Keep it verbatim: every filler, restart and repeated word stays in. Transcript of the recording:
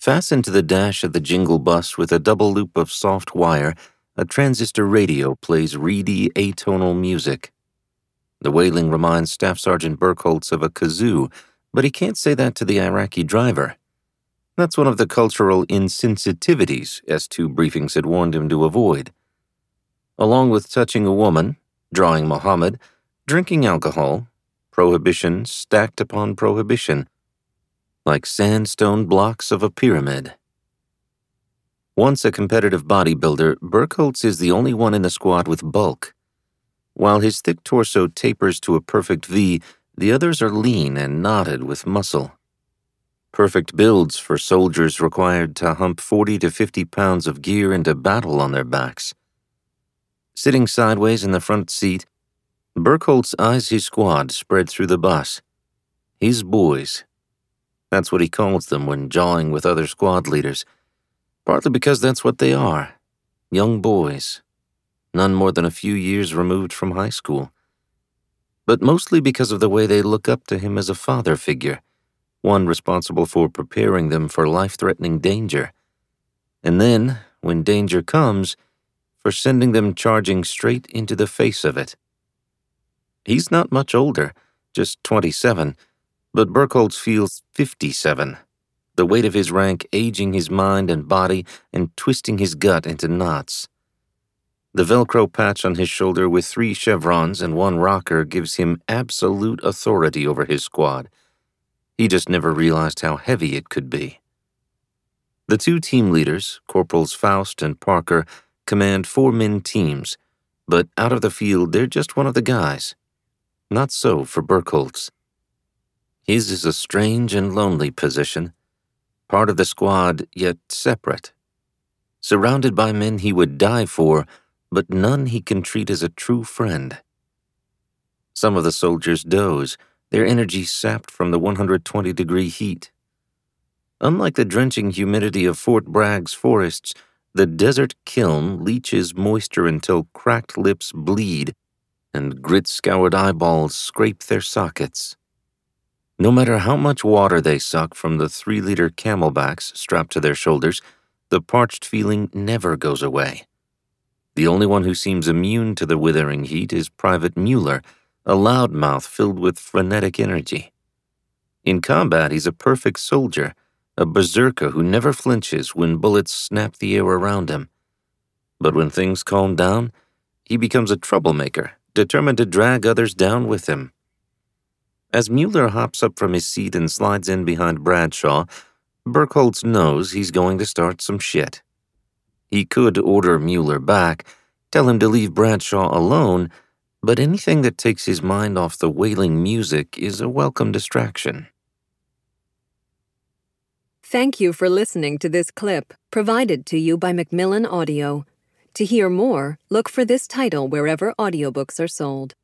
Fastened to the dash of the jingle bus with a double loop of soft wire, a transistor radio plays reedy, atonal music. The wailing reminds Staff Sergeant Burkholtz of a kazoo, but he can't say that to the Iraqi driver. That's one of the cultural insensitivities S two briefings had warned him to avoid. Along with touching a woman, drawing Muhammad, drinking alcohol, prohibition stacked upon prohibition, like sandstone blocks of a pyramid. Once a competitive bodybuilder, Burkholtz is the only one in the squad with bulk. While his thick torso tapers to a perfect V, the others are lean and knotted with muscle. Perfect builds for soldiers required to hump forty to fifty pounds of gear into battle on their backs. Sitting sideways in the front seat, Burkholtz eyes his squad spread through the bus. His boys. That's what he calls them when jawing with other squad leaders, partly because that's what they are, young boys, none more than a few years removed from high school, but mostly because of the way they look up to him as a father figure, one responsible for preparing them for life-threatening danger, and then, when danger comes, for sending them charging straight into the face of it. He's not much older, just twenty-seven, but Burkholtz feels fifty-seven, the weight of his rank aging his mind and body and twisting his gut into knots. The Velcro patch on his shoulder with three chevrons and one rocker gives him absolute authority over his squad. He just never realized how heavy it could be. The two team leaders, Corporals Faust and Parker, command four-men teams, but out of the field they're just one of the guys. Not so for Burkholtz. His is a strange and lonely position, part of the squad, yet separate. Surrounded by men he would die for, but none he can treat as a true friend. Some of the soldiers doze, their energy sapped from the one hundred twenty degree heat. Unlike the drenching humidity of Fort Bragg's forests, the desert kiln leaches moisture until cracked lips bleed and grit-scoured eyeballs scrape their sockets. No matter how much water they suck from the three-liter camelbacks strapped to their shoulders, the parched feeling never goes away. The only one who seems immune to the withering heat is Private Mueller, a loudmouth filled with frenetic energy. In combat, he's a perfect soldier, a berserker who never flinches when bullets snap the air around him. But when things calm down, he becomes a troublemaker, determined to drag others down with him. As Mueller hops up from his seat and slides in behind Bradshaw, Burkholtz knows he's going to start some shit. He could order Mueller back, tell him to leave Bradshaw alone, but anything that takes his mind off the wailing music is a welcome distraction. Thank you for listening to this clip, provided to you by Macmillan Audio. To hear more, look for this title wherever audiobooks are sold.